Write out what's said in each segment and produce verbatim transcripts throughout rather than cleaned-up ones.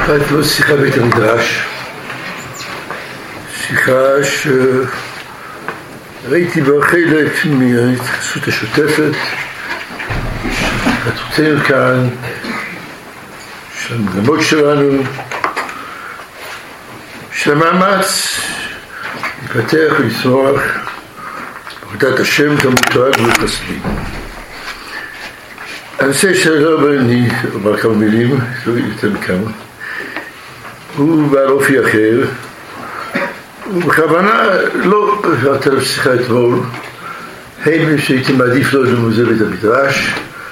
אחת לא שיחה בית המדרש, שיחה שראיתי בה חלק מההתייחסות השוטפת שכתבתנו כאן, של המגמות שלנו, של המאמץ להתפתח ולצמוח בעבודת השם כמותג וחסדים. הנושא שלו, אני אומר כמה מילים, לא יותר מכמה, הוא בעל אופי אחר, ובכוונה לא עברתי עליו שיחה אתמול, הם שהייתי מעדיף לו למוזר בית המדרש,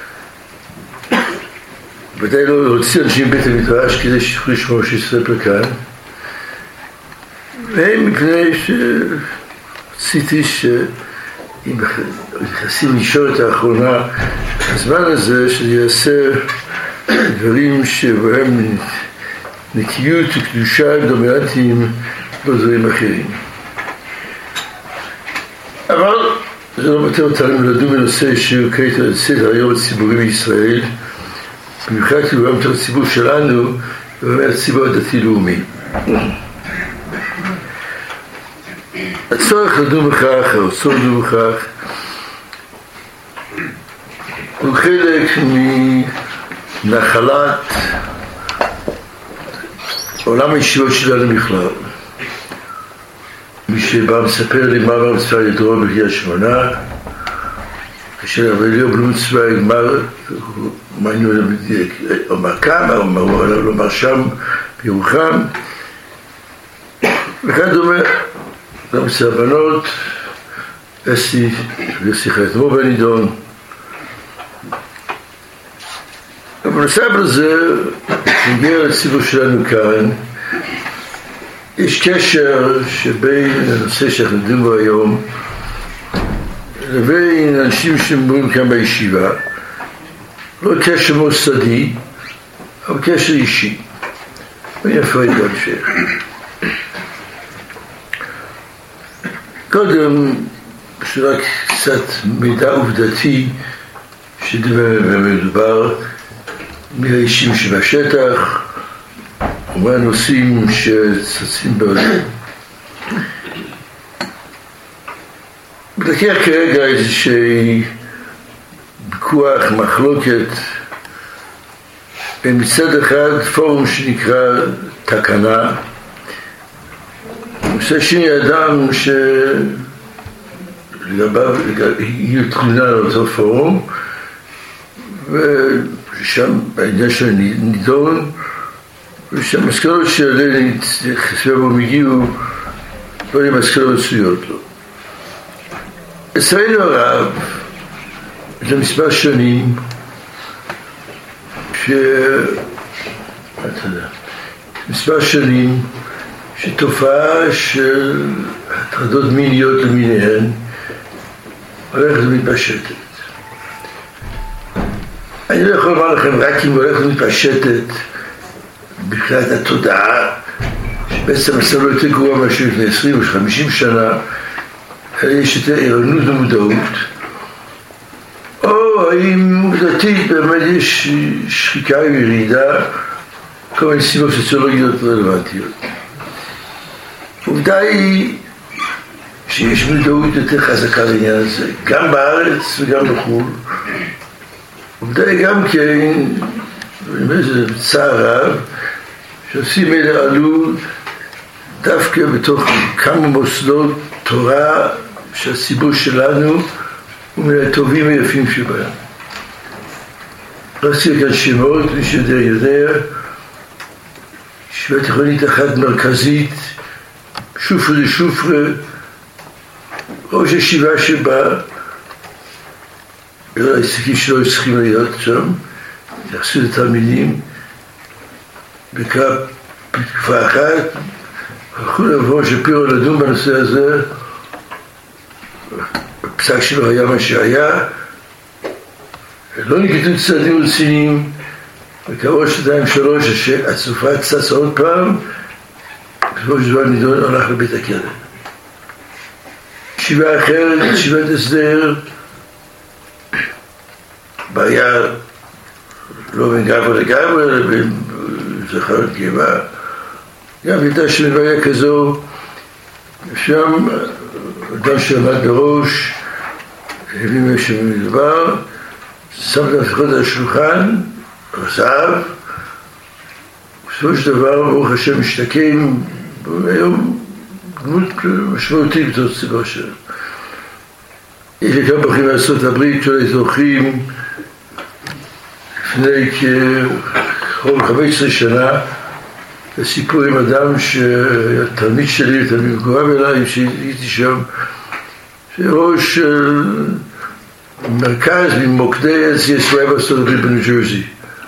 ודאי לא להוציא אנשים בית המדרש כדי שיוכלו לשמוע שיספר כאן, והם מפני שרציתי שאם נכנסים לישורת האחרונה, הזמן הזה שיעשה דברים שבהם נקיות וקדושה דומיננטיים לא דברים אחרים. אבל זה לא מטר אותנו לדון בנושא שהוא כעת על סדר היום הציבורי בישראל, במיוחד כי הוא גם תור הציבור שלנו ובאמת הציבור הדתי-לאומי. הצורך לדון בכך, הרצון לדון בכך, הוא חלק מנחלת עולם הישיבות שלנו בכלל. מי שבא מספר לי מה אמר מצווה ידרום בקריית שמונה, כאשר אבל ליאור בלומצווה אמר, מה אני אומר כמה, הוא אמר שם בירוחם, וכאן דומה, גם אצל הבנות, אסי ושיחה אתמול בנידון. בנוסף לזה, נגיע לציבור שלנו כאן, יש קשר שבין הנושא שאנחנו נדון בו היום לבין אנשים שמדברים כאן בישיבה, לא קשר מוסדי, אבל קשר אישי. ואני אפרט בהמשך. קודם, שרק קצת מידע עובדתי שמדובר מהאישים שבשטח ומהנושאים שצצים בעולם. בדקר כרגע איזושהי ויכוח, מחלוקת בין מצד אחד פורום שנקרא תקנה, מצד שני אדם שלגביו יהיו תלונה על אותו פורום, ושם העניין שלו נידון, ושהמסקנות שעליהן חסבם הגיעו לא היו מסקנות צויות לו. אצלנו הרב, זה מספר שנים, ש... מספר שנים, שתופעה של הטרדות מיניות למיניהן הולכת ומתפשטת. אני לא יכול לומר לכם רק אם הולכת ומתפשטת בכלל התודעה, שבעצם עשה לו יותר גרוע משהו לפני עשרים או חמישים שנה, יש יותר ערנות ומודעות, או האם עובדתית באמת יש שחיקה וירידה, כל מיני סיבות סוציולוגיות רלוונטיות. עובדה היא שיש מודעות יותר חזקה לעניין הזה, גם בארץ וגם בחו"ל. עובדה היא גם כן, זה בצער רב, שעושים אלה עלו דווקא בתוך כמה מוסדות תורה שהציבור שלנו הוא מן הטובים היפים שבהם. לא אציע כאן שמות, מי שיודע יודע, ישיבה תיכונית אחת מרכזית, שופרה לשופרה, ראש ישיבה שבה, לא העסקים שלו צריכים להיות שם, יחסו לתלמידים, בתקופה אחת, הלכו לבוא שפירו לדון בנושא הזה, בפסק שלו היה מה שהיה, לא נקטו צעדים רציניים, וכעבור שנתיים שלוש, הצופה צץ עוד פעם, בסופו של דבר נידון הלך לבית הכלא. ישיבה אחרת, ישיבת הסדר, בעיה לא בין גברי לגברי, זכר גבע, גם הייתה שמביה כזו, שם אדם שעמד בראש, הבין מה שמדבר, שם את המפחות על השולחן, עזב, בסופו של דבר, ברוך השם משתקם, היום דמות משמעותית בתור ציבור שלו. יש לי כמה פרחים מארצות הברית של האזרחים, לפני כ-חמש עשרה שנה, סיפור עם אדם שהתלמיד שלי, תלמיד מגורב אליי, שהייתי שם, שראש מרכז ממוקדי ארץ ישראל בארצות הברית בניו ג'רזי.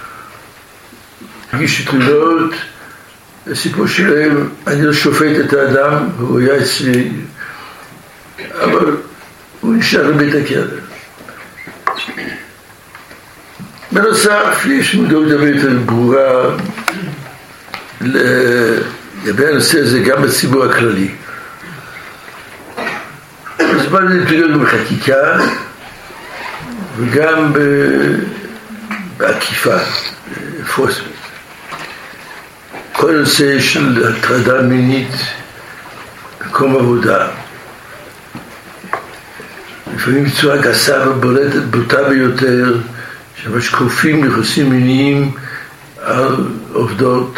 הגישו תלונות, הסיפור שלהם, אני לא שופט את האדם, הוא היה אצלי, אבל הוא נשאר לבית הכלא. בנוסף, יש מודעות הרבה יותר ברורה לגבי הנושא הזה גם בציבור הכללי. אז באנו להתפגר בחקיקה וגם בעקיפה, פוסט. כל הנושא של הטרדה מינית במקום עבודה. לפעמים בצורה גסה ובולטת, בוטה ביותר, שממש כופים יחסים מיניים על עובדות,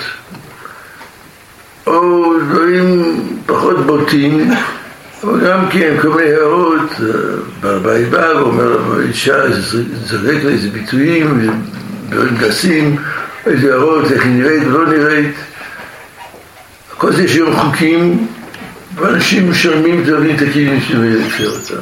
או דברים פחות בוטים, אבל גם כן כל מיני הערות, בעל בא ואומר לאישה, זרק לה איזה ביטויים, דברים גסים, איזה הערות, איך היא נראית ולא נראית. כל זה יש היום חוקים, ואנשים משלמים דברים תקינים שמייפר אותם.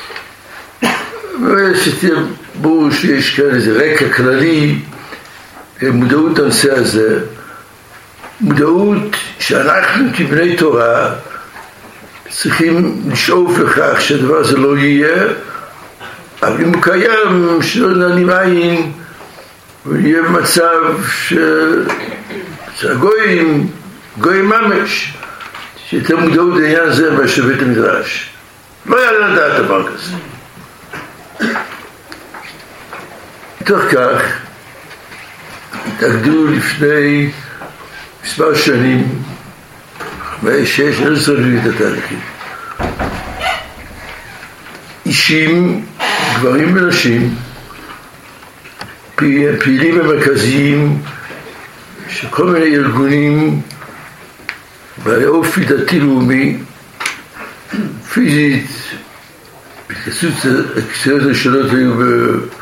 ושתהיה ברור שיש כאן איזה רקע כללי, מודעות לנושא הזה, מודעות שאנחנו כבני תורה צריכים לשאוף לכך שהדבר הזה לא יהיה, אבל אם הוא קיים, שלא נעלים עין, ויהיה מצב שהגויים, גויים ממש, שתהיה מודעות לעניין הזה בשבט המדרש. לא היה לדעת דבר כזה. מתוך כך, התאגדו לפני מספר שנים, מהשש, אני לא צריך להביא את התהליכים. אישים, גברים ונשים, פעילים ומרכזיים של כל מיני ארגונים בעלי אופי דתי לאומי, פיזית, הקציות הראשונות היו ב...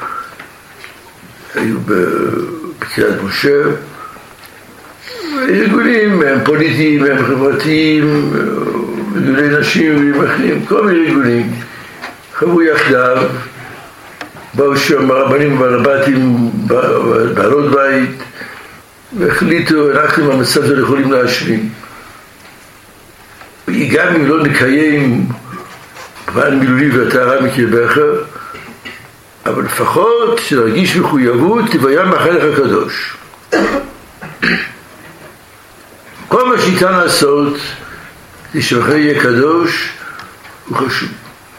היו בקריאת משה, ארגונים הם פוליטיים, הם חברתיים, ארגוני נשים, ארגונים אחרים, כל מיני ארגונים חברו יחדיו, באו שם הרבנים והרבתים, בעלות בית, והחליטו, אנחנו במצב הזה יכולים להשלים. גם אם לא נקיים פן מילולי והטהרה מקרבך, אבל לפחות שנרגיש מחויבות, תביים מאחלך הקדוש. כל מה שניתן לעשות, זה שמחר יהיה קדוש, הוא חשוב.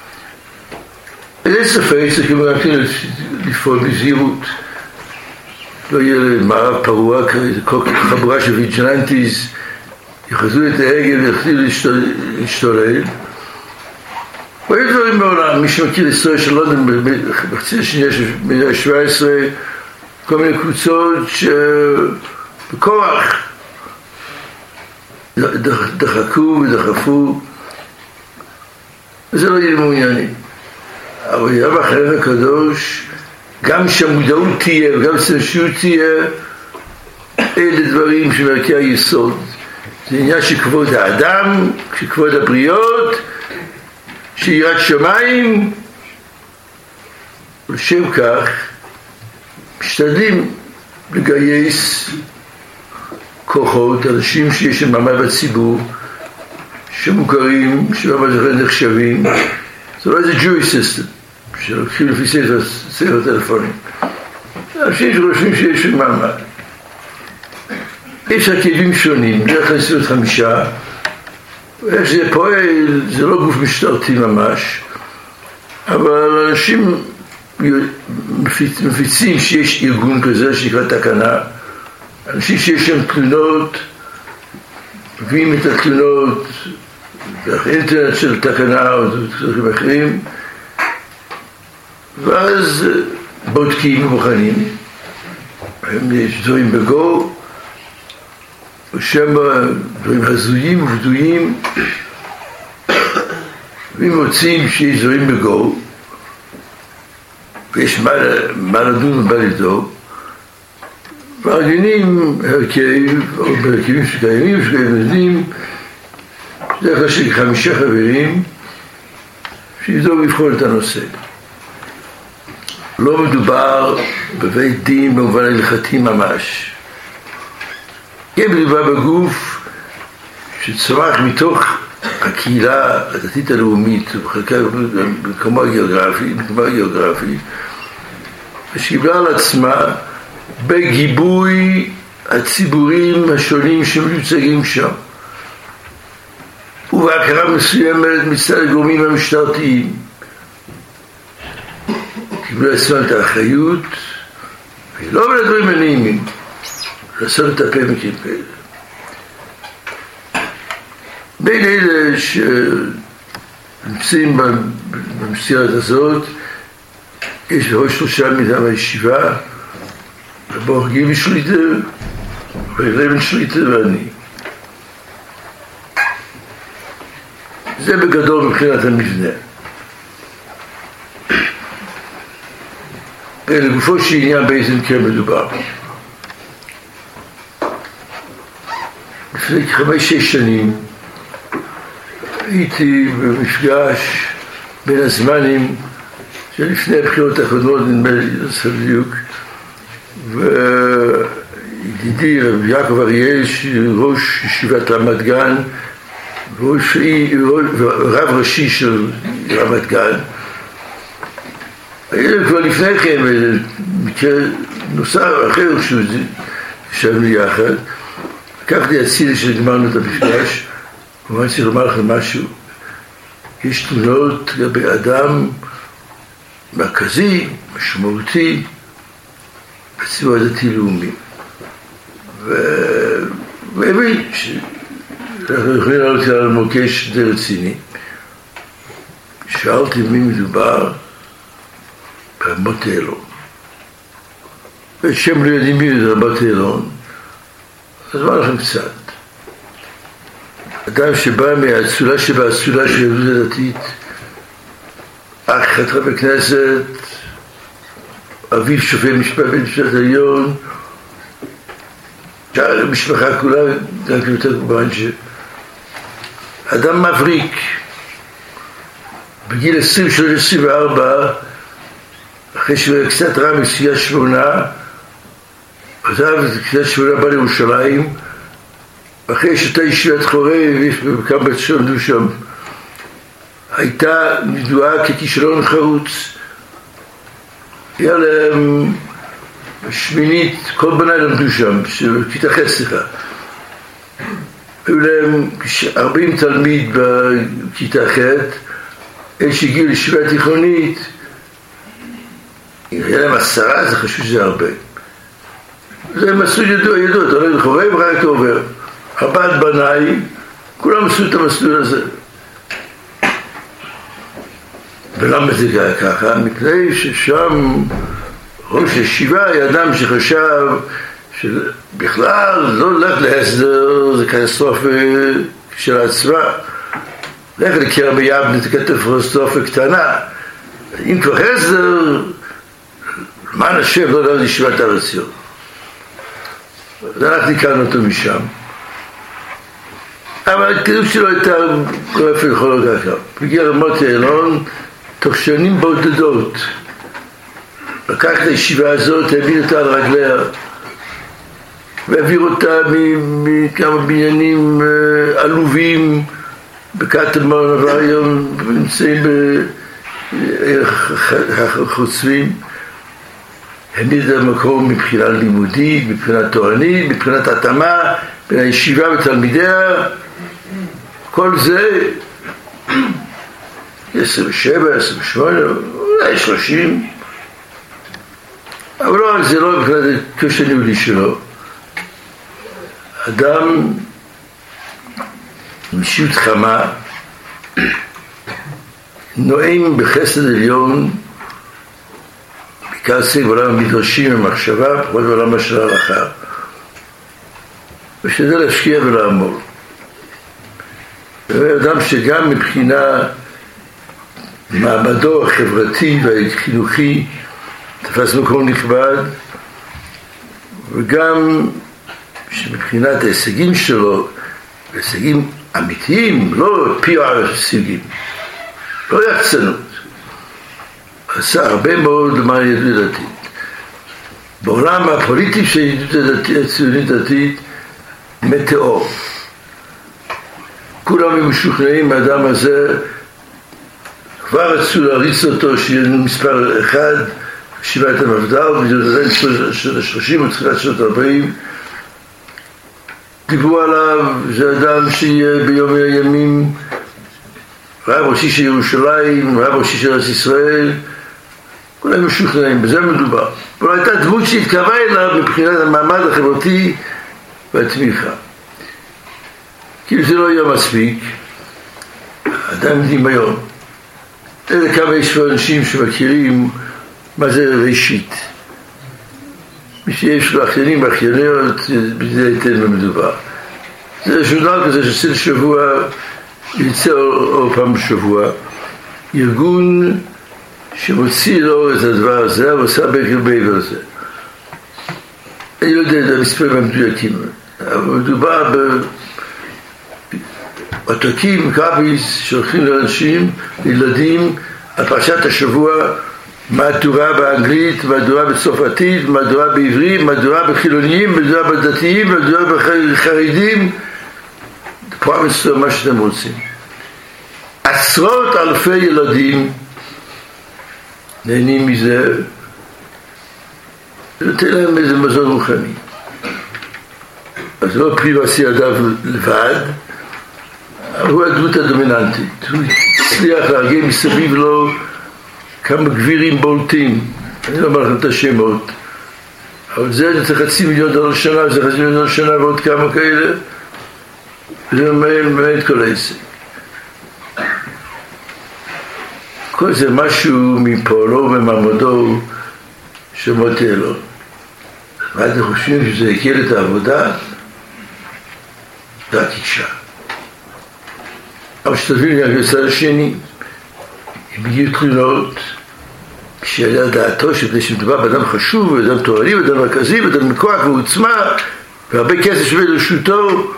אין ספק, צריכים רק לפעול בזהירות. לא יהיה מערב פרוע, חבורה של ויג'לנטיז, יחזו את ההגה ויחזירו להשתולל. והיו דברים בעולם, מי שמכיר היסטוריה של לונדון בחצי השנייה של המאה ה-שבע עשרה, כל מיני קבוצות שבכוח דחקו ודחפו, וזה לא יהיה מעוניינים. אבל יהיה בחלק הקדוש, גם שהמודעות תהיה וגם שהשעות תהיה, אלה דברים שמערכי היסוד. זה עניין של כבוד האדם, של כבוד הבריות, שיראת שמיים, ולשם כך משתדלים לגייס כוחות, אנשים שיש להם מעמד בציבור, שמוכרים, שמעמד נחשבים. זה לא איזה Jewish system, שלוקחים לפי ספר טלפונים. אנשים שחושבים שיש להם מעמד. יש הרכבים שונים, בדרך כלל עשרים וחמישה, איך שזה פועל, זה לא גוף משטרתי ממש, אבל אנשים מפיצים שיש ארגון כזה שנקרא תקנה, אנשים שיש להם תלונות, מביאים את התלונות דרך אינטרנט של תקנה או דברים אחרים, ואז בודקים ובוחנים. יש דברים בגו, ושם דברים הזויים ובדויים, ואם מוצאים שיש דברים בגו, ויש מה, מה לדון ומה לדאוג, מארגנים הרכב, או בהרכבים שקיימים, שקיימים, בדרך כלל של חמישה חברים, שידעו לבחון את הנושא. לא מדובר בבית דין במובן ההלכתי ממש. כן מדובר בגוף שצמח מתוך הקהילה הדתית הלאומית, במקומו הגיאוגרפי, במקומו הגיאוגרפי, ושקיבלה על עצמה בגיבוי הציבורים השונים שמיוצגים שם, ובהכרה מסוימת מצד הגורמים המשטרתיים. קיבלו עצמם את האחריות, ולא בדברים הנעימים, לעשות את הפה מקרים כאלה. בין אלה שנמצאים במסגרת הזאת, יש עוד שלושה מטעם הישיבה, רבו גיל שליטה, רבן שליטה ואני. זה בגדול מבחינת המבנה. לגופו של עניין באיזה מקרה מדובר. לפני חמש-שש שנים הייתי במפגש בין הזמנים שלפני הבחירות האחרונות, נדמה לי, זה בדיוק, וידידי רב יעקב אריאל, ראש ישיבת רמת גן, ורב ראשי של רמת גן, היה כבר לפני כן, מקרה נוסף אחר שישבנו יחד, לקחתי הצידה שגמרנו את המפגש, ואני צריך לומר לכם משהו, יש תלונות לגבי אדם מרכזי, משמעותי, בציבור הדתי-לאומי. והבין שאנחנו יכולים לעלות על מוקש די רציני. שאלתי מי מדובר, ברמות אלון. ושם לא יודעים מי זה רמות אלון, אז מה לכם קצת? אדם שבא מהאצולה שבאצולה של יהדות הדתית, אח חבר כנסת, אביו שופט משפט בית משפט העליון, שאר המשפחה כולה, גם כיותר כמובן אדם מבריק, בגיל עשרים ושלוש עשרים וארבע, אחרי שהוא קצת רם בקריית שמונה, עזב את קריית שמונה, בא לירושלים, אחרי שאתה ישיבת חורב, יש כמה בת שעמדו שם, הייתה ידועה ככישלון חרוץ. היה להם שמינית, כל בני למדו שם, בכיתה ח' סליחה. היו להם ארבעים תלמיד בכיתה ח', אלה שהגיעו לישיבה תיכונית, אם היה להם עשרה, זה חשוב שזה הרבה. זה הם עשו ידוע, ידוע, אתה הולך לחורב, רק אתה עובר. ארבעת בניי, כולם עשו את המסלול הזה. ולמה זה היה ככה? מפני ששם ראש הישיבה היה אדם שחשב שבכלל לא הולך להסדר, זה קטסטרופה של עצמה. לך לקרב ביבנה, זה קטסטרופה קטנה. אם כבר הסדר, למען השם לא הולך לישיבת הר ציון. אז אנחנו ניקרנו אותו משם. אבל הכתוב שלו הייתה גורף לכל ככה. בגיע רמות אלון, תוך שנים בודדות, לקח את הישיבה הזאת, העמיד אותה על רגליה, והעביר אותה מכמה בניינים עלובים בקטמון, אבל היום נמצאים בחוצבים, העמיד את המקום מבחינה לימודית, מבחינה תורנית, מבחינת התאמה, בין הישיבה ותלמידיה, כל זה עשרים ושבע, עשרים ושמונה, אולי שלושים, אבל לא רק זה, לא מבחינת הקשר הניהולי שלו, אדם עם אישיות חמה, נואם בחסד עליון, בעיקר עושה בעולם המדרשים ומחשבה, פחות בעולם של ההלכה, ושזה להשקיע ולעמול. זה אדם שגם מבחינה מעמדו החברתי והחינוכי תפס מקום נכבד, וגם שמבחינת ההישגים שלו, הישגים אמיתיים, לא פי-אר הישגים, לא יחצנות, עשה הרבה מאוד למען יהדות דתית. בעולם הפוליטי של יהדות הציונית דתית, מטאור. כולם משוכנעים מהאדם הזה, כבר רצו להריץ אותו שיהיה מספר אחד, שבעת המפד"ל, בגלל שנות ה-שלושים ותחילת שנות ה-ארבעים, דיברו עליו, זה אדם שיהיה ביום הימים רב ראשי של ירושלים, רב ראשי של ארץ ישראל, כולם משוכנעים, בזה מדובר. אבל הייתה דמות שהתקרבה אליו מבחינת המעמד החברתי והתמיכה. כאילו זה לא יהיה מספיק, אדם דמיון. אלה כמה יש אנשים שמכירים מה זה ראשית. מי שיש לו אחיינים ואחייניות, בזה ייתן לו מדובר. זה שונר כזה שעושה שבוע, יצא או פעם בשבוע, ארגון שמוציא לו את הדבר הזה, ועושה בקר בעבר הזה. אני לא יודע את המספרים המדויקים, אבל מדובר בעותקים, קאביס, שהולכים לאנשים, לילדים, על פרשת השבוע, מהדורה באנגלית, מהדורה בצרפתית, מהדורה בעברית, מהדורה בחילוניים, מהדורה בדתיים, מהדורה בחרדים, פה מסתובב מה שאתם רוצים. עשרות אלפי ילדים נהנים מזה, ונותן להם איזה מזון רוחני. אז לא פריבסי אדם לבד, אבל הוא הדמות הדומיננטית. הוא הצליח להגיע מסביב לו כמה גבירים בולטים, אני לא אומר לכם את השמות, אבל זה, זה חצי מיליון דולר שנה, זה חצי מיליון דולר שנה ועוד כמה כאלה, וזה ממעט כל העסק. כל זה משהו מפועלו ומעמדו שמותי אלון. מה אתם חושבים שזה יקל את העבודה? זה התקשה. אבל שתביאו לי על הצד השני, אם הגיעו תלונות, כשהיה דעתו שבדי שמדובר באדם חשוב, באדם תורני, באדם מרכזי, באדם מכוח ועוצמה, והרבה כסף שווה לרשותו,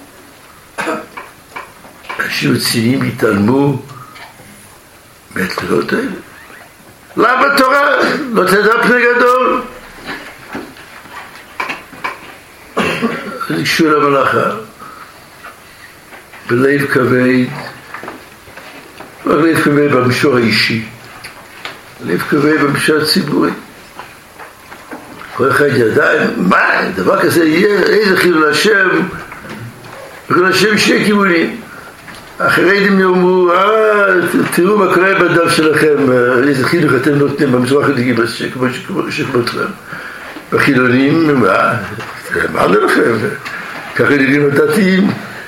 אנשים רציניים התעלמו מהתלונות האלה. למה בתורה? לא תדע פני גדול. אז ניגשו למלאכה, בלב כבד, לא לב כבד במישור האישי, לב כבד במישור הציבורי. כל אחד ידע, מה, דבר כזה יהיה, איזה חילול השם, חילול השם שני כיוונים. החרדים יאמרו, אה, תראו מה קורה בדם שלכם, איזה חילוך אתם נותנים במזרח הדגים, שכמותכם. בחילונים, מה, אמרנו לכם, ככה נראים הדתיים.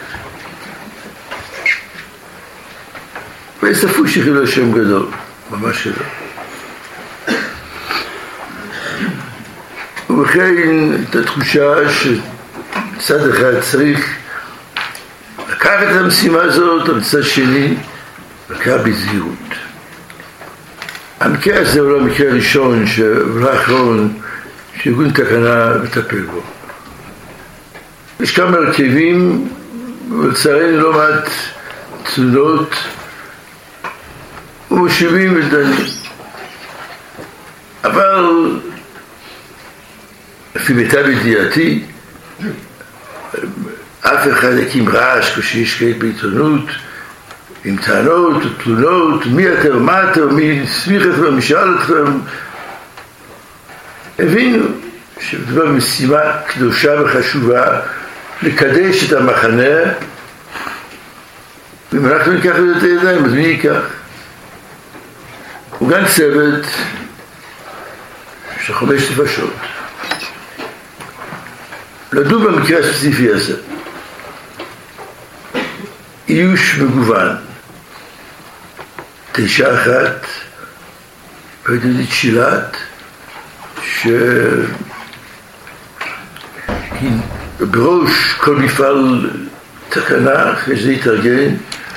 ויספו שחילול השם גדול, ממש גדול. ובכן, את התחושה שצד אחד צריך לקח את המשימה הזאת, מצד שני, לקח בזהירות. המקרה הזה הוא לא המקרה הראשון, ולא האחרון, שארגון תקנה מטפל בו. יש כמה הרכבים, ולצערנו לא מעט תלונות, ומושיבים ודנים. אבל, לפי מיטב ידיעתי, אף אחד הקים רעש כשיש כעת בעיתונות, עם טענות ותלונות, מי אתם, מה אתם, מי הסמיך אתכם, מי שאל אתכם. הבינו שמדובר במשימה קדושה וחשובה, לקדש את המחנה, ואם אנחנו ניקח את הידיים, אז מי ייקח? הוא גם צוות של חמש נפשות. לדון במקרה הספציפי הזה. איוש מגוון. תשע אחת, ודודית שילת, שבראש כל מפעל תקנה, אחרי זה התארגן,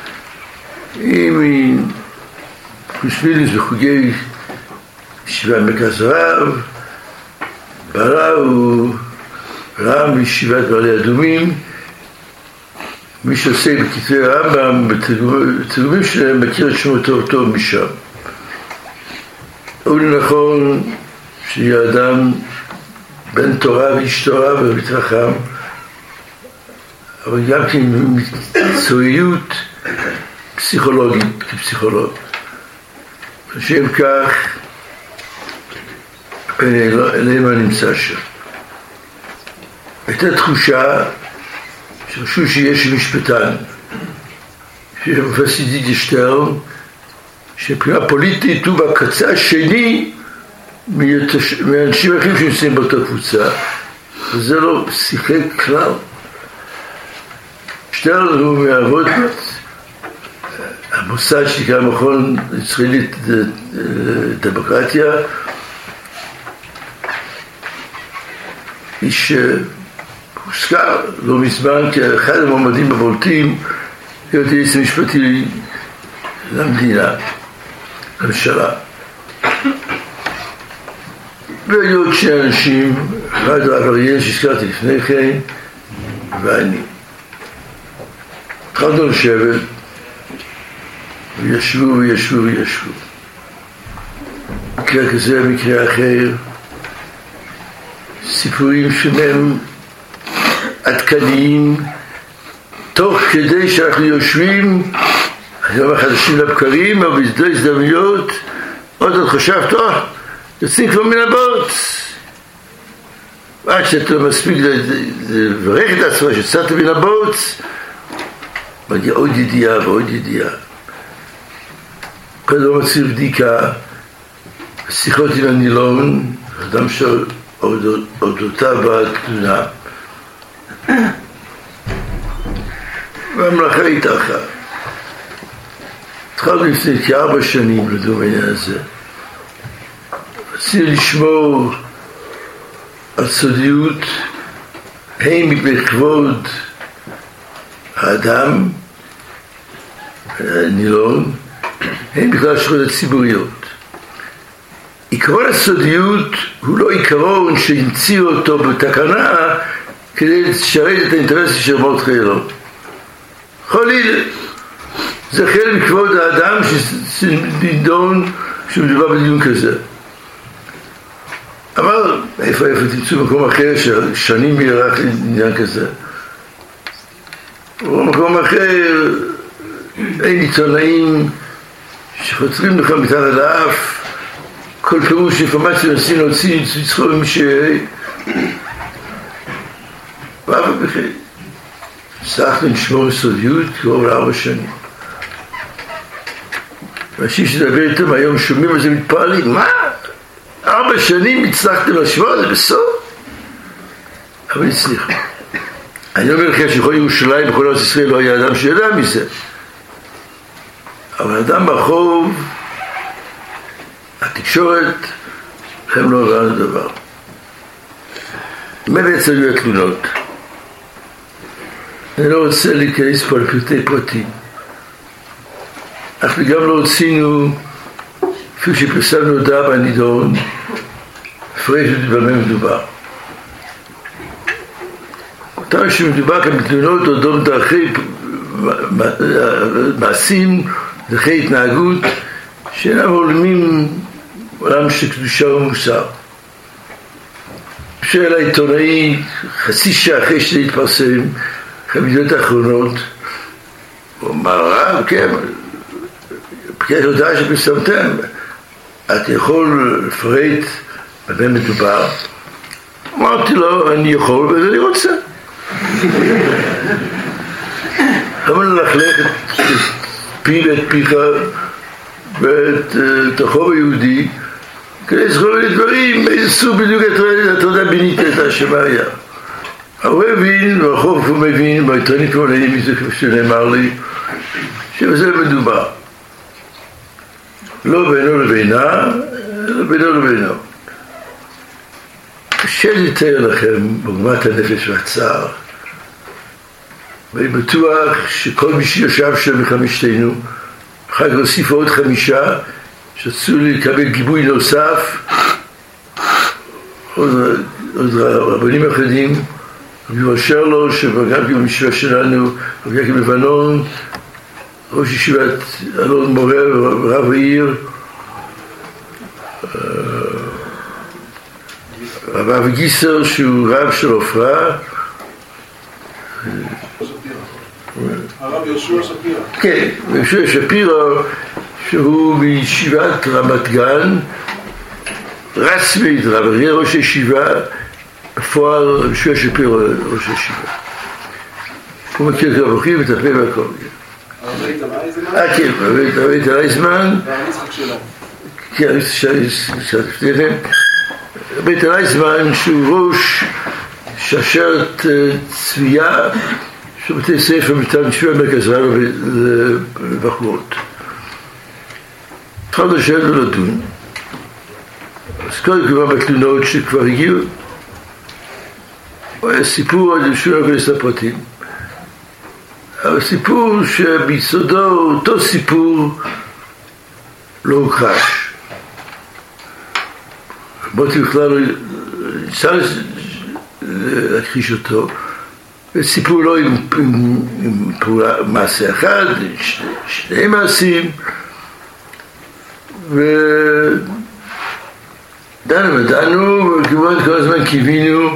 עם פלוס וחוגי ישיבה מרכז הרב, בעלה הוא רם בישיבת בעלי אדומים, מי שעושה בכתבי הרמב"ם, בתרגומים שלהם, מכיר את שמו טוב טוב משם. הוא נכון שיהיה אדם בן תורה ואיש תורה ומתרחם, אבל גם כן מקצועיות פסיכולוגית, כפסיכולוג. לשם כך, אליהם הנמצא שם. הייתה תחושה שחשוב שיש משפטן, שפרופסור דידיה שטרן, שבחינה פוליטית הוא בקצה השני מאנשים אחרים שנמצאים באותה קבוצה, וזה לא שיחק כלל. שטרן הוא מהעבוד המוסד שנקרא מכון ישראלית דמוקרטיה, איש הוזכר לא מזמן כאחד המועמדים הבולטים להיות היועץ המשפטי למדינה, לממשלה. והיו עוד שני אנשים, אחד הרב אריאל שהזכרתי לפני כן, ואני. התחלנו לשבת, וישבו וישבו וישבו. מקרה כזה, מקרה אחר, סיפורים שמהם עדכניים, תוך כדי שאנחנו יושבים, היום החדשים לבקרים, אבל בזדו הזדמנויות, עוד עוד חשבת, טוב, יוצאים כבר מן הבוץ. עד שאתה מספיק לברך את עצמך שיצאת מן הבוץ, מגיע עוד ידיעה ועוד ידיעה. קודם מצריך בדיקה, שיחות עם הנילון, אדם שאודותיו בתלונה. והמלאכה התארכה. התחלנו לפני כארבע שנים לדון בעניין הזה. רצינו לשמור על סודיות, הן מפני כבוד האדם, נילון, הן בכלל זכויות הציבוריות. עיקרון הסודיות הוא לא עיקרון שהמציאו אותו בתקנה כדי לשרת את האינטרס של מרדכי אלון. חלילה, זה חלק מכבוד האדם שנידון כשמדובר בדיון כזה. אבל איפה איפה תמצאו מקום אחר ששנים ירח לעניין כזה. ובמקום אחר אין עיתונאים שחוצרים לך מתחת לאף כל פירוש אינפורמציה מנסים להוציא לצחור ממי שיהיה. ואף בכלל הצלחנו לשמור סודיות קרוב לארבע שנים. ואנשים שדבר איתם היום שומעים על זה מתפעלים, מה? ארבע שנים הצלחתם לשמור על זה בסוף? אבל הצליחו. אני אומר לכם שכל ירושלים בכל ארץ ישראל לא היה אדם שידע מזה. אבל אדם ברחוב, התקשורת, הם לא ראו דבר. מה בעצם היו התלונות? אני לא רוצה להיכנס פה לפרטי פרטים. אנחנו גם לא הוצאנו, כפי שפרסמנו הודעה בנידון, הפרש במה מדובר. אותם שמדובר כאן בתלונות אודות דרכי מעשים, דרכי התנהגות, שאינם הולמים עולם של קדושה ומוסר. שאלה עיתונאי, חצי שעה אחרי שזה התפרסם, חמידות האחרונות, הוא אמר, אה, כן, בקטע הודעה שפרסמתם, אתה יכול לפרט במה מדובר? אמרתי לו, אני יכול וזה אני רוצה. למה ללכלך את פי ואת פיך ואת החוב היהודי כדי לזכור לי דברים, איזה סוג בדיוק אתה יודע בינית את השם היה. הוא הבין, והחוף הוא מבין, בעיתונים פה נהנים מזה כמו שנאמר לי, שבזה מדובר. לא בינו לבינה, אלא בינו לבינו. קשה לתאר לכם בעוגמת הנפש והצער. ואני בטוח שכל מי שיושב שם מחמשתנו, אחר כך הוסיפו עוד חמישה, שרצו לקבל גיבוי נוסף, עוד, עוד רבנים אחדים, רבי יובל שרלו, שגם במשווה שלנו, רבי יעקב לבנון, ראש ישיבת אלון מורה ורב העיר, רב אבי גיסר שהוא רב של עופרה, הרב יהושע שפירא. כן, יהושע שפירא שהוא מישיבת רמת גן, רסמית רב אריה ראש הישיבה, בפועל יהושע שפירא ראש הישיבה. הוא מכיר את הרבוכים וטפל והכל. אה כן, רבית אלייזמן. והמשחק שלו. כן, רבית אלייזמן שהוא ראש שרשרת צבייה של בתי ספר מטעם ישיבה מרכז רב לבחורות. התחלנו לשבת ולדון. אז כל כבר בתלונות שכבר הגיעו, הוא היה סיפור, אני משהו לא כנס לפרטים. אבל סיפור שביסודו אותו סיפור לא הוכחש. אמרתי בכלל, ניסה להכחיש אותו, וסיפור לא עם, עם, עם פעולה, מעשה אחד, ש, שני מעשים, ודנו ודנו, וכמובן כל הזמן קיווינו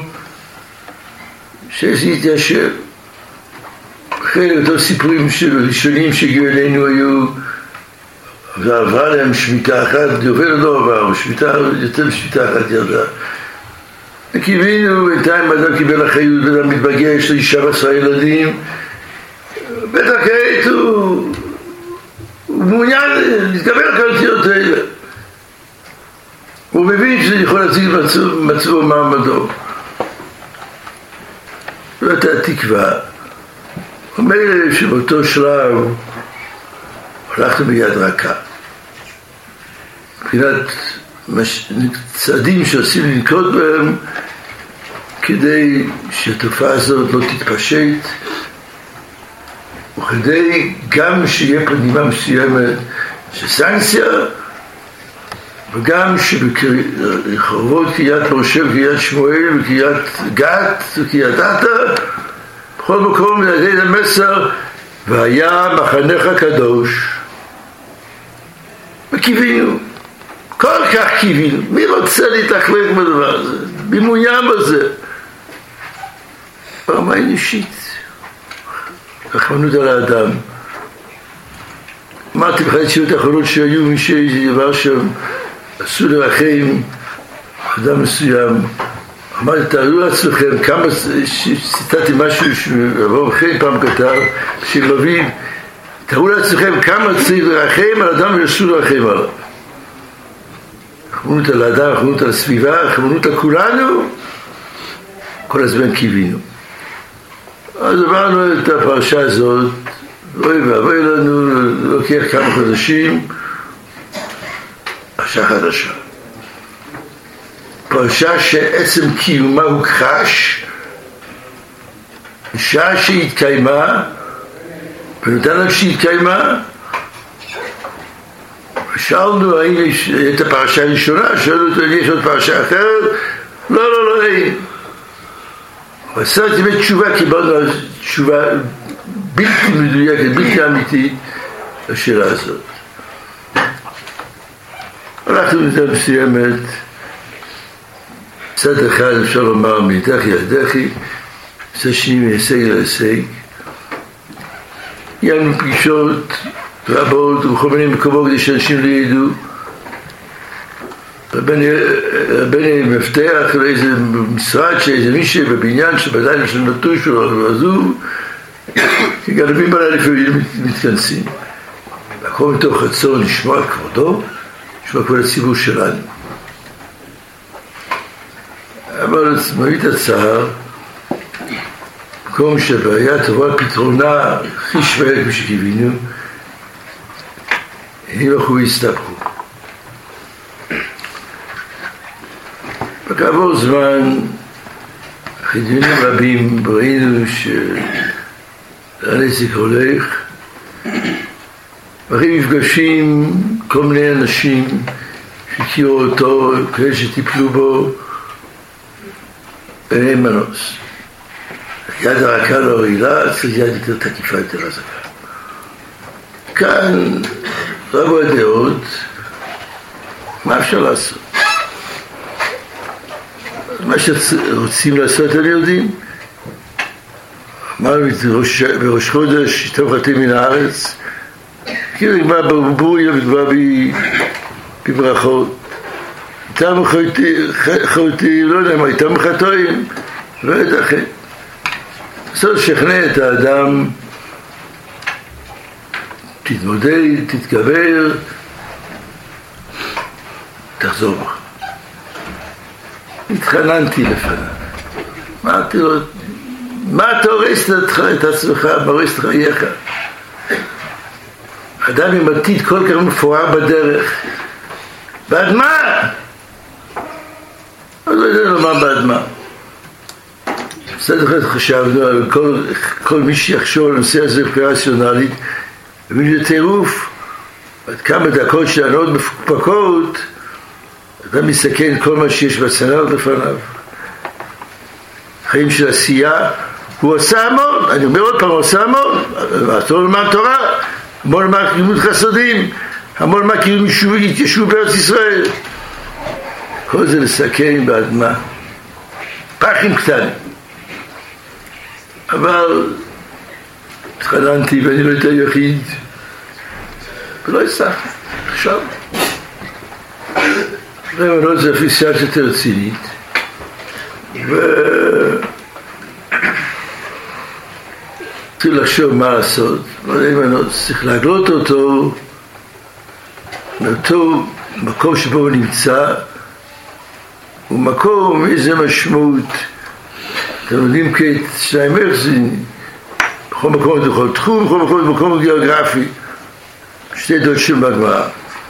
שזה יתיישב. אחרי אותו סיפורים ראשונים שהגיעו אלינו היו, עברה להם שמיטה אחת, יובל לא עבר, שמיטה, יותר משמיטה אחת ירדה. וקיווינו, בינתיים אדם קיבל אחריות, אדם מתבגר, יש לי שבע עשרה ילדים, בטח כעת הוא, הוא מעוניין להתקבל הקלטיות האלה. הוא מבין שזה יכול להציג מצבו מעמדו. זאת התקווה. אומר שבאותו שלב הלכנו ביד רכה. מבחינת צעדים שעושים לנקוט בהם כדי שהתופעה הזאת לא תתפשט וכדי גם שיהיה פה נימה מסוימת של סנקציה וגם שבחורות קריית משה וקריית שמואל וקריית גת וקריית אתא בכל מקום ידי המסר והיה מחנך קדוש וקיווינו כל כך קיווינו, מי רוצה להתחלק בדבר הזה? מי מעוניין בזה? ברמה אנושית, רחמנות על האדם. אמרתי בכלל שירות האחרונות שהיו מי שדבר שם, עשו לרחם אדם מסוים. אמרתי, תארו לעצמכם כמה, ציטטתי משהו שעבור אחרי פעם כתב, שמבין, תארו לעצמכם כמה צריך לרחם על אדם ועשו לרחם עליו. רחמנות על האדם, רחמנות על הסביבה, רחמנות על כולנו, כל הזמן קיווינו. אז עברנו את הפרשה הזאת, אוי ואבוי לנו, לוקח כמה חודשים, פרשה חדשה. פרשה שעצם קיומה הוכחש, שעה שהתקיימה, ונותן לנו שהתקיימה, שאלנו האם יש את הפרשה הראשונה, שאלנו אותו אם יש עוד פרשה אחרת, לא, לא, לא, אין. אבל עשיתי בתשובה, קיבלנו תשובה בלתי מדויקת, בלתי אמיתית, לשאלה הזאת. הלכנו לזה מסוימת, צד אחד אפשר לומר מאידך ידכי, צד שני מהישג להישג. יענו פגישות רבות ובכל מיני מקומות כדי שאנשים לא ידעו. רבני מפתח לאיזה משרד שאיזה מישהו בבניין שבדיין של נטוש או עזוב, גנבים בלילה לפעמים מתכנסים. והכל מתוך רצון לשמוע כבודו, לשמוע כבוד הציבור שלנו. אבל מרבית הצער, במקום שהבעיה תבוא פתרונה הכי שווה כפי שקיווינו, הם הלכו והסתבכו. וכעבור זמן, אחרי דיונים רבים, ראינו שהנזק הולך, ואחרי מפגשים כל מיני אנשים שהכירו אותו, כאלה שטיפלו בו, אין מנוס. יד הרכה לא רעילה, צריך יד יותר תקיפה יותר חזקה. כאן רבו הדעות, מה אפשר לעשות? מה שרוצים לעשות הם יודעים. אמרנו בראש חודש, טוב חטאים מן הארץ, כאילו נגמר בברבוריה ונגמר בברכות. איתם חוטאים, לא יודע מה, איתם חטאים, לא יודע אחרי. בסוף שכנע את האדם, תתמודד, תתגבר, תחזור בך. התחננתי לפניו. אמרתי לו, מה אתה הורס את עצמך, מה הורס את חייך? אדם עם עתיד כל כך מפואר בדרך. בעד מה? אני לא יודע לומר בעד מה. בסדר אחד חשבנו על כל, כל מי שיחשוב על הנושא הזה בחירה רציונלית, ובין טירוף, עד כמה דקות שענות מפוקפקות, אתה מסתכל כל מה שיש בסנאות לפניו. חיים של עשייה, הוא עשה המון, אני אומר עוד פעם, הוא עשה המון, המון למען תורה, המון למען לימוד חסדים, המון למען קיום התיישבות בארץ ישראל. כל זה לסכן באדמה, פחים קטנים. אבל התחננתי ואני לא יותר יחיד, ולא הצלחתי, עכשיו. ומנות זה אפיסיה יותר רצינית, ו... צריך לחשוב מה לעשות, לא יודע אם אני צריך להגלות אותו מאותו מקום שבו הוא נמצא, הוא מקום, איזה משמעות, אתם יודעים כעת שניים מרזין, בכל מקום, בכל תחום, בכל מקום, בכל גיאוגרפי, שתי דעות של בגמרא.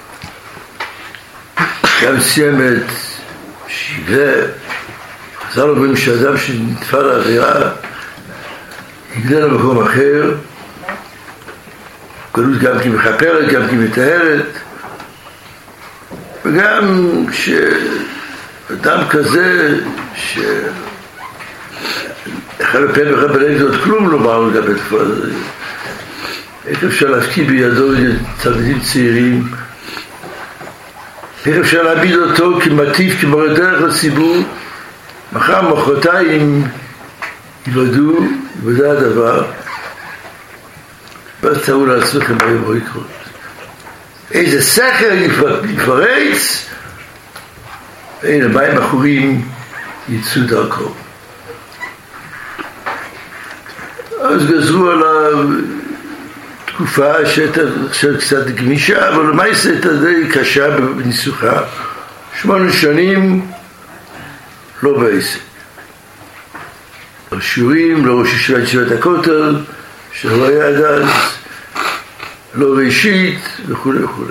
גם סיימת, שיגלה, חזר לו בין שאדם שנתפע לעבירה, יגדל למקום אחר, גלות גם כי מחפרת, גם כי מטהרת, וגם כשאדם כזה, שאחד הפעמים ואחד בלב זה עוד כלום לא אמרנו לגבי תפוע הזה, איך אפשר להפקיד בידו תלמידים צעירים, איך אפשר להעמיד אותו כמטיף, כמורה דרך לציבור, מחר מחרתיים יוודאו, יוודא הדבר, ואז תראו לעצמכם מה יבוא לקרות. איזה סכר יפרץ, הנה מים אחורים יצאו דרכו. אז גזרו עליו תקופה שהייתה קצת גמישה, אבל למעשה הייתה די קשה בניסוחה. שמונה שנים לא בעסק. לא שיעורים, לא ראש ישיבת ישיבת הכותל, שלא היה עד אז, לא ראשית, וכו' וכו'.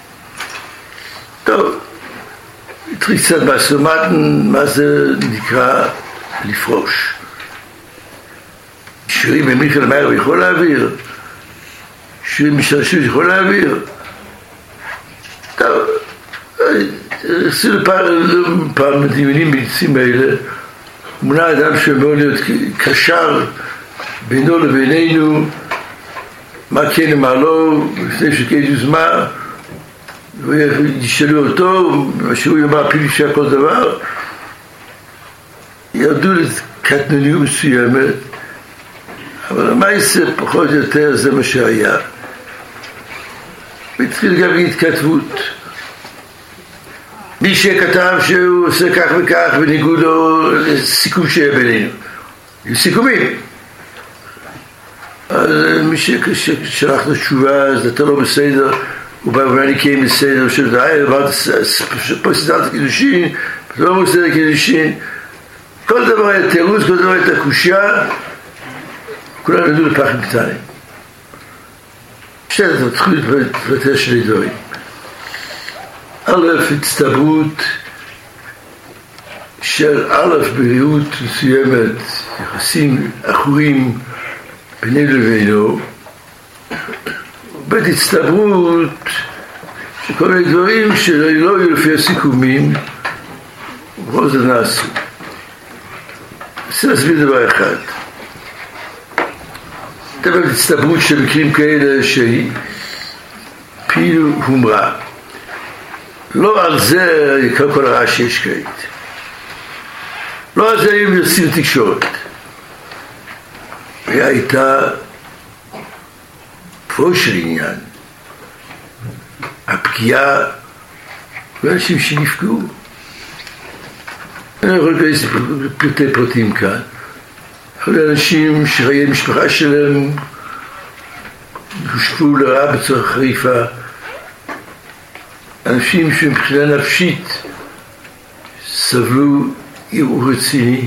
טוב, התחיל קצת בהסלמתן, מה זה נקרא לפרוש. שיעורים במיכאל מאיר יכול להעביר, שיעורים משתמשים יכול להעביר. טוב, עשינו פעם, פעם דיונים בנושאים האלה, מונה אדם שאמור להיות קשר בינו לבינינו, מה כן ומה לא, לפני שכן יוזמה, וישאלו אותו, מה שהוא יאמר פילי שהיה כל דבר, ירדו לקטנוניות מסוימת, אבל מה יעשה פחות או יותר זה מה שהיה. והתחיל גם התכתבות. מי שכתב שהוא עושה כך וכך בניגוד לו לסיכום שהיה בינינו. היו סיכומים. אז מי ששלח לו תשובה, אז אתה לא בסדר, הוא בא ואני קיים בסדר, שדעי, פה סדרת קידושין, לא מוסדר קידושין. כל דבר היה תירוץ, כל דבר הייתה קושה, כולם ידעו לפחים קטנים. בסדר, תתחיל להתפתח שני דברים. א', הצטברות של א', בריאות מסוימת, יחסים אחורים בינינו לבינו, ב', הצטברות של כל מיני דברים שלא היו לפי הסיכומים, ובכל זאת נעשו. אני להסביר דבר אחד. דבר הצטברות של מקרים כאלה שהיא פעילו הומרה. לא על זה יקרה כל הרע שיש כעת. לא על זה הם יוצאים לתקשורת. היה הייתה פה של עניין. הפגיעה באנשים שנפגעו. אני יכול להיכנס לפרטי פרטים כאן. אבל אנשים שחיי המשפחה שלהם הושפעו לרעה בצורה חריפה. אנשים שמבחינה נפשית סבלו ערעור רציני.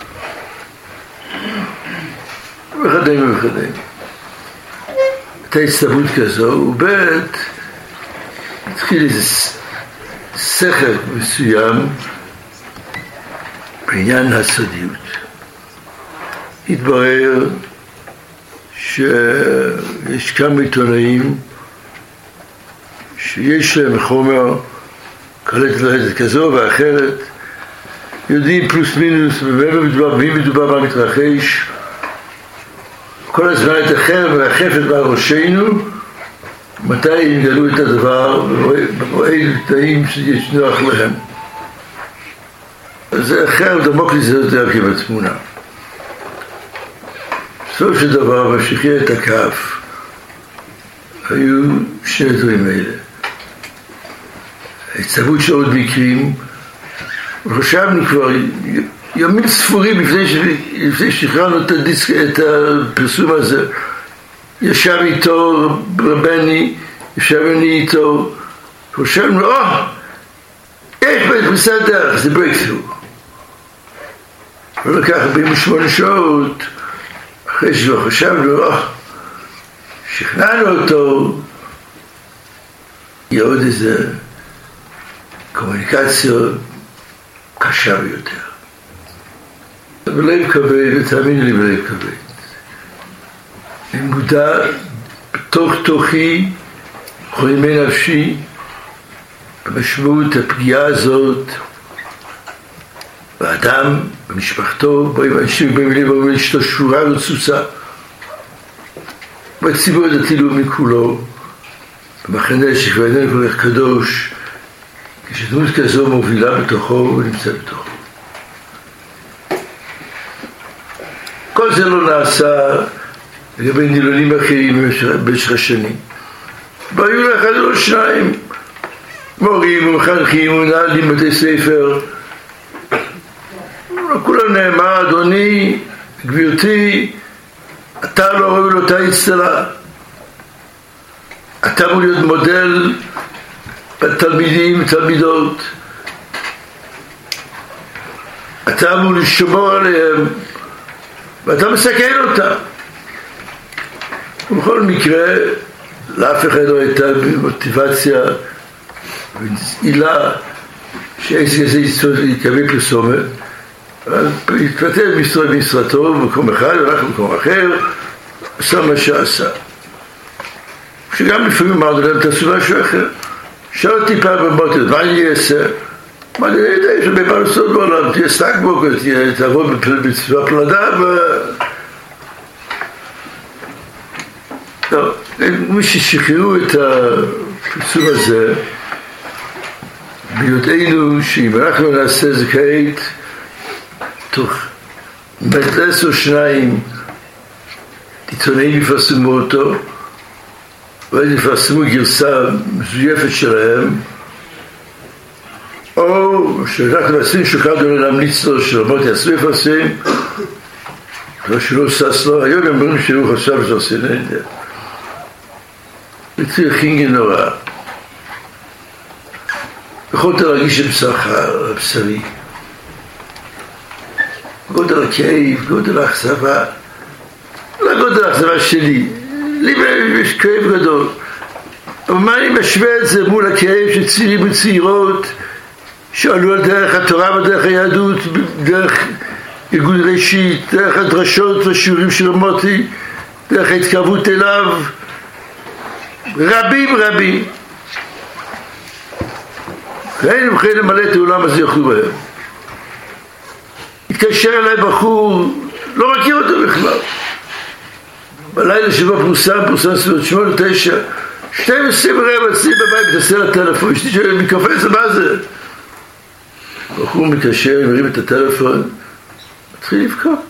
וכדומה וכדומה. הייתה הצטברות כזו, ובית התחיל איזה שכל מסוים בעניין הסודיות. התברר שיש כמה עיתונאים שיש להם חומר קלטת לרדת כזו ואחרת, יודעים פלוס מינוס ומי מדובר מה מתרחש, כל הזמן את החרב והחפת מעל ראשנו, מתי יגלו את הדבר במועד תנאים שיש נוח להם. אז החרב דמוקלי זה יותר כבתמונה. בסוף של דבר, בשכיע את הכף, היו שני דברים האלה. הצטברות של עוד מקרים, וחשבנו כבר ימים ספורים לפני ששחררנו את, הדיסק, את הפרסום הזה, ישב איתו רבני, ישב אני איתו, וחשבנו, או, יש בית בסדר, זה breakthrough. ולקח ארבעים ושמונה שעות, אחרי שכבר חשבנו, או, שכנענו אותו, יהיה עוד איזה קומוניקציה קשה ביותר. בלב כבד, ותאמיני לי בלב כבד. אני מודע בתוך תוכי, חולמי נפשי, במשמעות הפגיעה הזאת, באדם, במשפחתו, באים אנשים במילים ואומרים אשתו שורה וצוצה. בציבור הדתי לאומי כולו, במחנה שכבר איננו כל כך קדוש, כשדמות כזו מובילה בתוכו ונמצא בתוכו. כל זה לא נעשה לגבי נילונים אחרים במשך השנים. והיו לאחד או שניים, מורים ומחנכים ומנהלים בתי ספר. כולם נאמר, אדוני, גבירתי, אתה לא ראוי לאותה אצטלה. אתה אמור להיות מודל בתלמידים ותלמידות. אתה אמור לשמור עליהם, ואתה מסכן אותם. ובכל מקרה, לאף אחד לא הייתה מוטיבציה ועילה שהעסק הזה יקבל פרסומת. התפתח משרד משרתו במקום אחד, הלך במקום אחר, עשה מה שעשה. שגם לפעמים אמרנו להם, תעשו משהו אחר. שאל אותי פעם במוטת, מה אני אעשה? מה אני יודע, יש הרבה מה לעשות בעולם, תהיה סטאקבוק, תעבוד בצבא פלדה, ו... לא, מי ששחררו את הפרסום הזה, ביודענו שאם אנחנו נעשה זה כעת, תוך מטלס או שניים עיתונאים יפרסמו אותו, ואז יפרסמו גרסה מזויפת שלהם, או שאנחנו עשינו שקרנו להמליץ לו שלמות יעשו יפרסם, אבל שלא סס לו, היום הם אומרים שהוא חשב שעושה נהדר. זה הכי נורא. יכולת להרגיש את בשכר, הבשרי. גודל הכאב, גודל האכזבה, לא תודה, זה מה שלי. לי יש כאב גדול. אבל מה אני משווה את זה מול הכאב של צעירים וצעירות שעלו על דרך התורה ודרך היהדות, דרך ארגון ראשית, דרך הדרשות והשיעורים של מוטי, דרך ההתקרבות אליו, רבים רבים. ראינו בכלל למלא את העולם הזה יוכלו בהם. התקשר אליי בחור, לא מכיר אותו בכלל. בלילה שבו פורסם, פורסם סביבות שמונה, תשע, שתיים עשרה ברבע אצלי בבית, תעשה לטלפון, אשתי שואלת, מקפץ, מה זה? בחור מתקשר, מרים את הטלפון, מתחיל לבכות.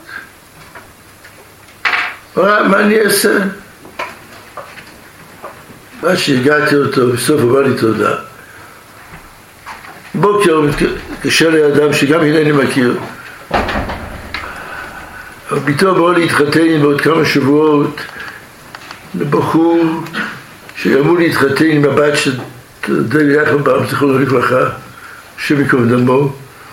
מה אני אעשה? מה שהגעתי אותו, בסוף הוא בא לי תודה. בוקר הוא מתקשר לאדם שגם אינני מכיר. אבל ביתו בוא להתחתן בעוד כמה שבועות לבחור שאמור להתחתן עם הבת של דלי יחד בעם, זכרונו לברכה, השם ייקום דמו.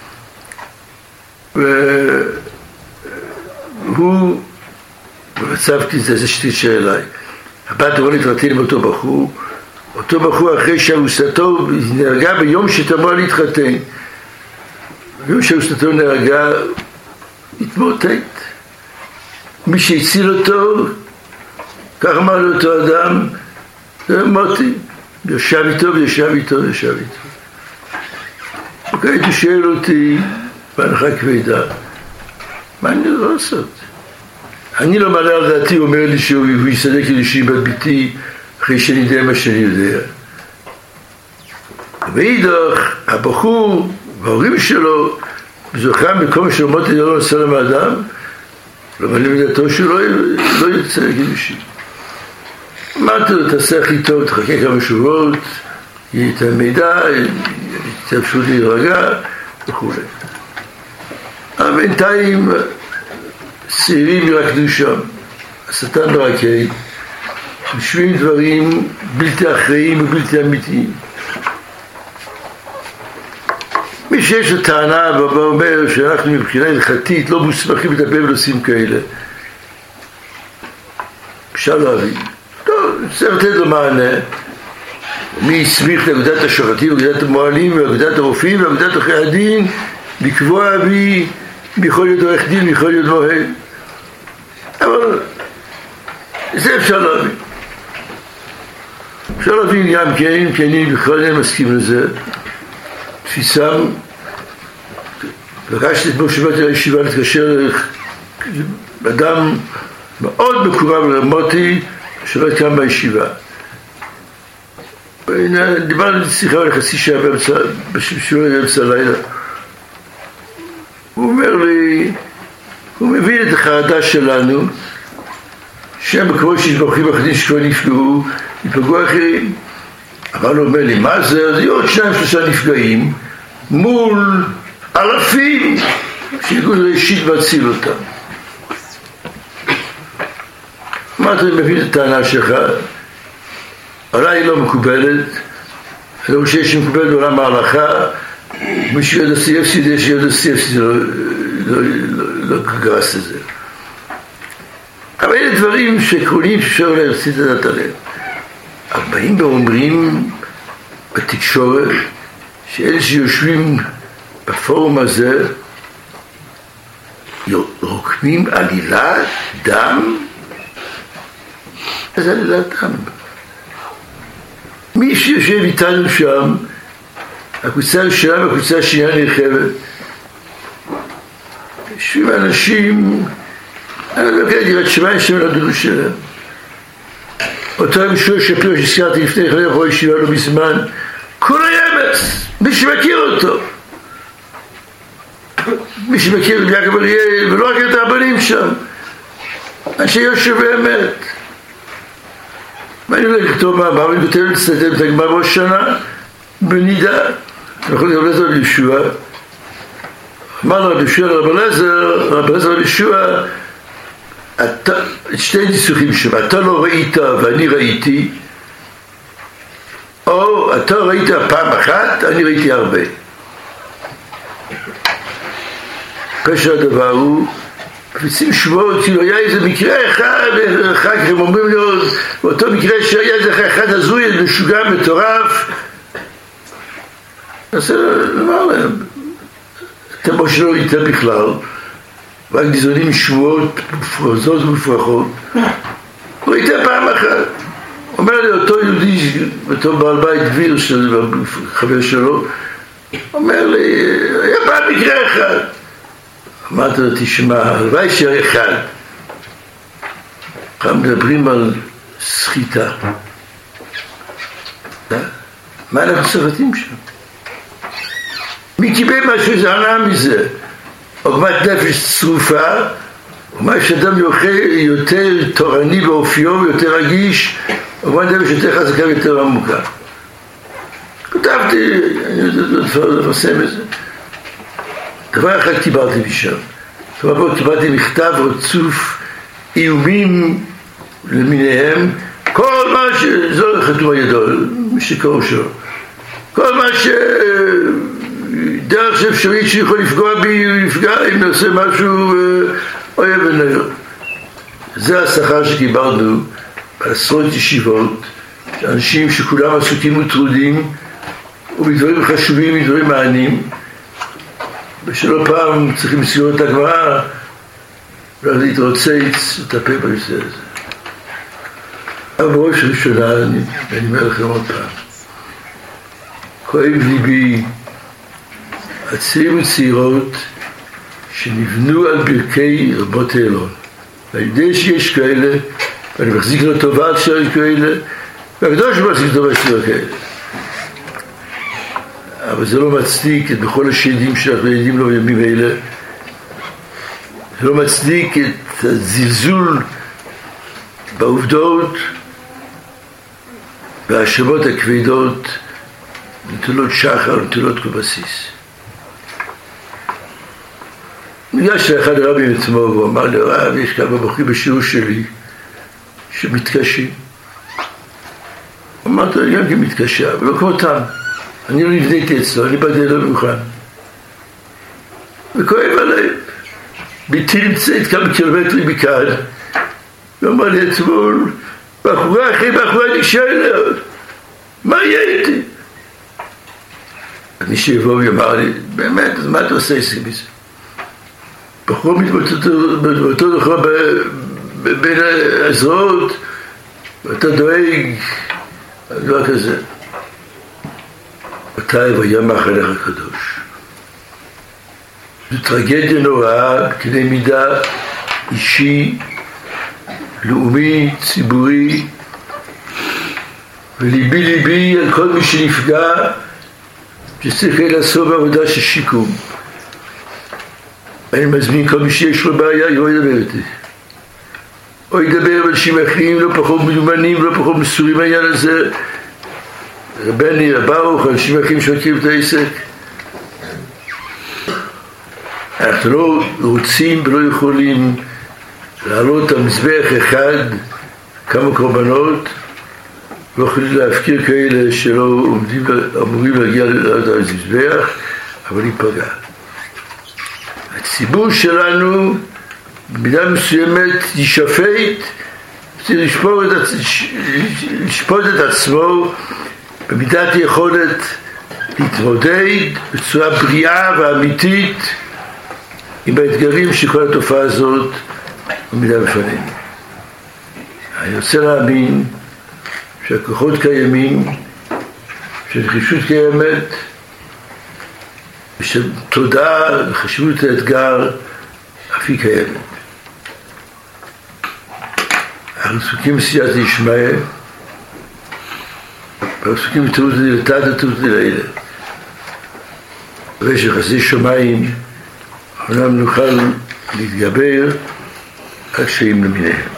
והוא במצב כזה, זה שתתקשר אליי. הבת אמורה להתחתן עם אותו בחור, אותו בחור אחרי שארוסתו נהרגה ביום שתאמר להתחתן. ביום שארוסתו נהרגה, התמוטט. מי שהציל אותו, כך אמר לו אותו אדם, זה מוטי, ישב איתו וישב איתו וישב איתו. וכעת הוא שואל אותי בהנחה כבדה, מה אני לא לעשות? אני לא מעלה על דעתי, הוא אומר לי שהוא יסדק לי שיבת ביתי אחרי שאני יודע מה שאני יודע. ואידך, הבחור וההורים שלו, בזוכם מקום של מוטי לא נעשה להם האדם, לא מעלים לדעתו שהוא לא, לא יוצא להגיד אישי. אמרתי לו, תעשה הכי טוב, תחכה כמה שבועות, יהיה את המידע, תאפשו להירגע וכו'. אבל בינתיים צעירים ירקדו שם, השטן ברקי, משווים דברים בלתי אחראיים ובלתי אמיתיים. מי שיש לו טענה ובא אומר שאנחנו מבחינה הלכתית לא מוסמכים לטפל בנושאים כאלה, אפשר להבין. טוב, צריך לתת לו מענה. מי הסמיך לאגודת השוחטים, לאגודת המוהלים, לאגודת הרופאים, לאגודת עורכי הדין, לקבוע מי יכול להיות עורך דין, מי יכול להיות מוהל. אבל זה אפשר להבין. אפשר להבין גם כן, כי אני בכלל אין מסכים לזה. תפיסה, פגשתי את בו שבאתי לישיבה להתקשר אדם מאוד מקורב למוטי שלא התקיים בישיבה. דיברנו שיחה על חצי שעה בשיעור באמצע הלילה. הוא אומר לי, הוא מבין את החרדה שלנו שהם כמו ששבחים אחרים שכבר נפגעו, יפגעו אחרים. אבל הוא אומר לי, מה זה? אז יהיו עוד שניים שלושה נפגעים מול אלפים שארגון ראשית והציל אותם. מה אתה מבין את הטענה שלך? עליי היא לא מקובלת, אני חושב שהיא מקובלת בעולם ההלכה, מי שיודע סייפסיד, יש שיודע סייפסיד, לא גרס את זה. אבל אלה דברים שעקרוניים שאפשר להרציד את הדעת עליהם. אבל באים ואומרים בתקשורת שאלה שיושבים בפורום הזה רוקמים עלילת דם, אז עלילת דם. מי שיושב איתנו שם, הקבוצה הראשונה והקבוצה השנייה נרחבת, יושבים אנשים, אני לא יודע, יראת שמיים שהם לדונו שלהם. אותו המשור שפירו שהזכרתי לפני כן, יכול ישיבה לו בזמן, כולו ימס, מי שמכיר אותו. מי שמכיר את יעקב אריאל, ולא רק את הרבנים שם, אנשי יושר באמת. מה אני אומר לכתוב מה, מה אני כותב לצטט את הגמרא בראש שנה, בנידה, אני יכול לראות את רבי ישוע. אמר לו רבי ישוע לרב אליעזר, רב אליעזר רבי ישוע, את שתי ניסוחים שם, אתה לא ראית ואני ראיתי, או אתה ראית פעם אחת, אני ראיתי הרבה. פשר הדבר הוא מפיצים שמועות, כאילו היה איזה מקרה אחד, ואחר כך הם אומרים לו, באותו מקרה שהיה איזה אחד הזוי, משוגע, מטורף. אז אמר להם, אתם או שלא איתם בכלל, רק גזעונים שמועות מופרזות ומופרכות. הוא איתם פעם אחת. אומר לי אותו יהודי, אותו בעל בית דביר, חבר שלו, אומר לי, היה פעם מקרה אחד. אמרתי לו, תשמע, הלוואי שהיה אחד. כאן מדברים על סחיטה. מה אנחנו סרטים שם? מי קיבל משהו זענה מזה? עוגמת נפש צרופה, ומה שאדם יותר תורני באופיו, יותר רגיש, עוגמת נפש יותר חזקה ויותר עמוקה. כתבתי, אני יודע לפרסם את זה. דבר אחד קיבלתי משם. דבר אחד קיבלתי מכתב רצוף איומים למיניהם, כל מה ש... זו חתום הידול, מי שקראו שלו. כל מה ש... דרך שאפשרית שיכול לפגוע בי, לפגע אם נעשה משהו אוהב ונראה. זה השכר שקיבלנו בעשרות ישיבות, אנשים שכולם עסוקים וטרודים, ובדברים חשובים, מדברים מעניינים, ושלא פעם צריכים לסגור את הגמרא, ולא להתרוצץ, לטפל בנושא הזה. אבל בראש ראשונה, אני, אני אומר לכם עוד פעם, כואב ליבי, הצעירים וצעירות שנבנו על ברכי רבות העליון. אני יודע שיש כאלה, ואני מחזיק לו טובה על שיש כאלה, והקדוש ברוך הוא מחזיק טובה שיש כאלה. אבל זה לא מצדיק את בכל השדים שאנחנו יודעים לו בימים האלה. זה לא מצדיק את הזלזול בעובדות וההאשמות הכבדות, נטולות שחר, נטולות כבסיס. ניגש לאחד הרבים עצמו, והוא אמר לי, רב, יש כמה בחורים בשיעור שלי שמתקשים. אמרתי, אני גם כן מתקשה, אבל לא כמותם. אני לא נבניתי אצלו, אני באתי לא מוכן. וכואב עליי. ביתי נמצאת כמה קילומטרים מכאן, ואמר לי אתמול, בחורה אחרי בחורה נקשה אליה, מה יהיה איתי? מי שיבוא ואמר לי, באמת, אז מה אתה עושה עסק בזה? בחור מתבטא באותו דבר בין הזרועות, ואתה דואג, דבר כזה. מתי וימח עליך הקדוש. זו טרגדיה נוראה, כדי מידה אישי, לאומי, ציבורי, וליבי ליבי על כל מי שנפגע, שצריך לעשות בעבודה של שיקום. אני מזמין כל מי שיש לו בעיה, יבוא ידבר איתי. או ידבר על אנשים אחרים, לא פחות מיומנים, לא פחות מסורים העניין הזה. רבני, ברוך, אנשים אחרים שמכירים את העסק. אנחנו לא רוצים ולא יכולים לעלות על מזבח אחד כמה קורבנות, לא יכולים להפקיר כאלה שלא עומדים, אמורים להגיע למזבח, אבל ייפגע. הציבור שלנו במידה מסוימת יישפט, צריך לשפוט את, לשפוט את עצמו במידת יכולת להתמודד בצורה בריאה ואמיתית עם האתגרים שכל התופעה הזאת עמידה בפנינו. אני רוצה להאמין שהכוחות קיימים, שהנחישות קיימת, ושתודה וחשיבות האתגר אף היא קיימת. אנחנו עסוקים בסייעתא דשמיא, ועסוקים בתרוץ דלתתא תרוץ דלעילא. ושחסדי שמיים אומנם נוכל להתגבר על קשיים למיניהם.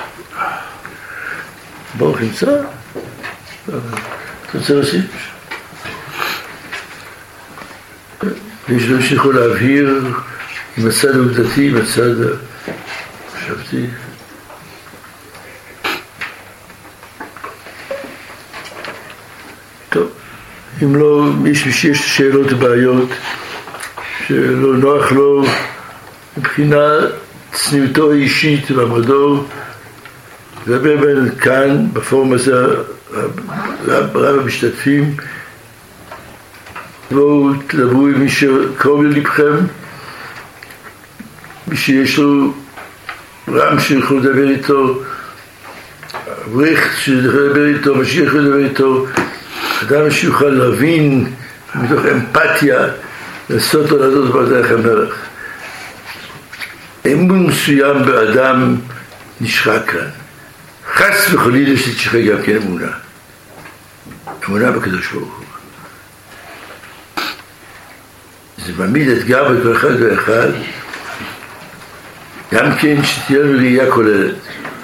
ברוך נמצא? אתה רוצה להוסיף? יש דברים שיכול להבהיר עם הצד העובדתי, עם הצד המחשבתי. טוב, אם לא, מישהו שיש שאלות ובעיות שלא נוח לו מבחינה צניעותו האישית ועמדו, ובאמת כאן, בפורום הזה, רב המשתתפים, בואו תדברו עם מי שקרוב ללבכם, מי שיש לו רם שיכול לדבר איתו, אברך שיכול לדבר איתו, משיח שיכול לדבר איתו, אדם שיוכל להבין מתוך אמפתיה, לעשות או לעשות בדרך המלך. אמון מסוים באדם נשחק כאן. חס וחלילה שתשחק גם כן אמונה. אמונה בקדוש ברוך הוא. זה מעמיד אתגר בכל אחד ואחד, גם כן שתהיה לנו ראייה כוללת.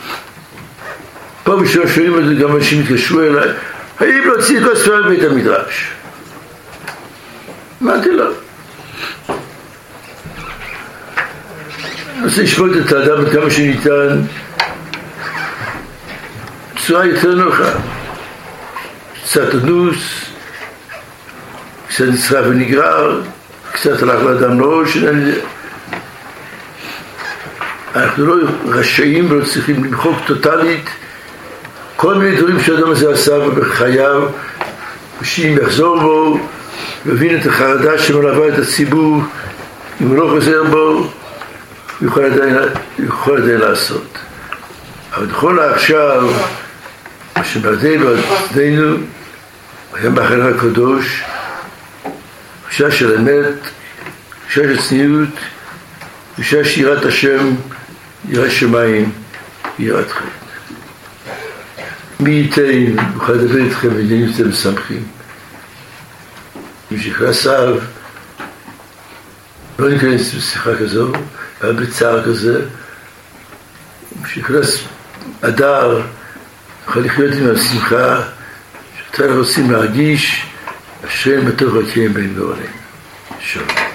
פה בשביל שואלים את זה, גם אנשים התקשרו אליי, האם להוציא את כל ספרי בית המדרש? אמרתי לו. אני רוצה לשפוט את האדם כמה שניתן, בצורה יותר נוחה. קצת אנוס, קצת נצרף ונגרר, קצת הלך לאדם לראש, אנחנו לא רשאים ולא צריכים למחוק טוטלית כל מיני דברים שהאדם הזה עשה בחייו, ושאם יחזור בו, יבין את החרדה שמלווה את הציבור, אם הוא לא חוזר בו, הוא יכול עדיין, יכול עדיין לעשות. אבל בכל העכשיו, מה שבעדי בעדינו, היה בחדר הקדוש, תחושה של אמת, תחושה של צניעות, תחושה של יראת השם, יראת שמיים, יראת חטא. מי ייתן, נוכל לדבר איתכם ועניינים אתם משמחים. אם שנכנס אב, לא ניכנס בשיחה כזו, אבל בצער כזה. אם שנכנס אדר, נוכל לחיות עם השמחה, שאתם רוצים להרגיש, השם בתוך הקיים בין ועולים. שלום.